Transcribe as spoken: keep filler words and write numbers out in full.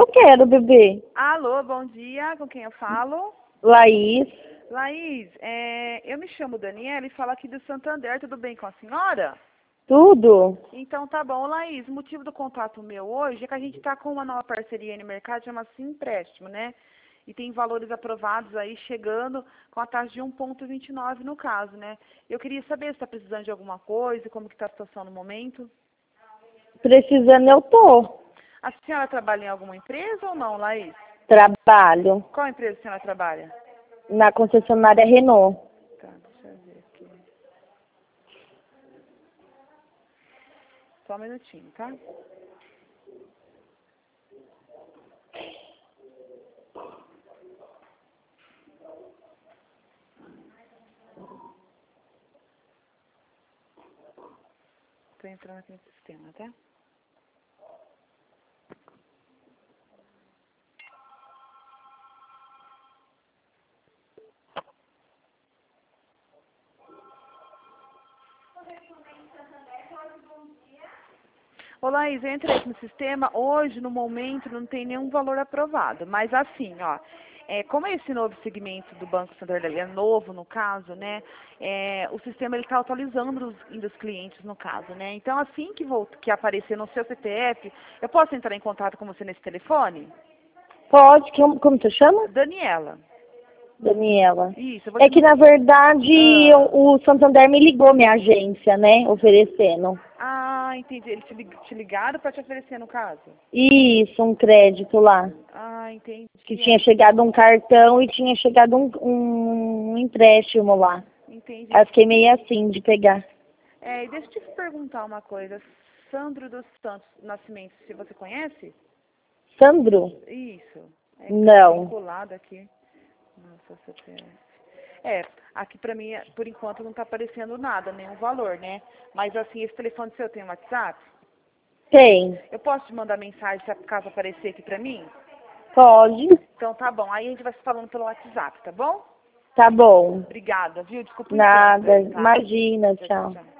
quero, bebê. Alô, bom dia. Com quem eu falo? Laís. Laís, é, eu me chamo Daniela e falo aqui do Santander. Tudo bem com a senhora? Tudo? Então tá bom. Laís, o motivo do contato meu hoje é que a gente está com uma nova parceria aí no mercado, chama Sim Empréstimo, né? E tem valores aprovados aí chegando com a taxa de um vírgula vinte e nove no caso, né? Eu queria saber se está precisando de alguma coisa, como que está a situação no momento. Precisando eu tô. A senhora trabalha em alguma empresa ou não, Laís? Trabalho Qual empresa a senhora trabalha? na concessionária Renault. Tá, deixa eu ver aqui. Só um minutinho, tá? Tô entrando aqui no sistema, tá? Ô, Laís, eu entrei aqui no sistema. Hoje, no momento, não tem nenhum valor aprovado. Mas assim, ó, é, como esse novo segmento do Banco Santander é novo, no caso, né, é, o sistema ele está atualizando os, indo os clientes, no caso, né. Então, assim que, vou, que aparecer no seu C P F, eu posso entrar em contato com você nesse telefone? Pode, como, como você chama? Daniela. Daniela. Isso, eu vou É te... que, na verdade, Ah. eu- o Santander me ligou, minha agência, né, oferecendo. Ah, entendi. Eles te, lig- te ligaram para te oferecer, no caso? Isso, um crédito lá. Ah, entendi. Que tinha chegado um cartão e tinha chegado um, um empréstimo lá. Entendi. Aí eu fiquei meio assim de pegar. É, e deixa eu te perguntar uma coisa. Sandro dos Santos Nascimento, se você conhece? Sandro? Isso. É que tá Não. vinculado aqui. Nossa, C P F. É, aqui pra mim, por enquanto, não tá aparecendo nada, nenhum valor, né? Mas assim, esse telefone seu tem WhatsApp? Tem. Eu posso te mandar mensagem se caso aparecer aqui pra mim? Pode. Então tá bom. Aí a gente vai se falando pelo WhatsApp, tá bom? Tá bom. Obrigada, viu? Desculpa o incômodo Nada. aí, tá? Imagina, Tchau, tchau, tchau. tchau.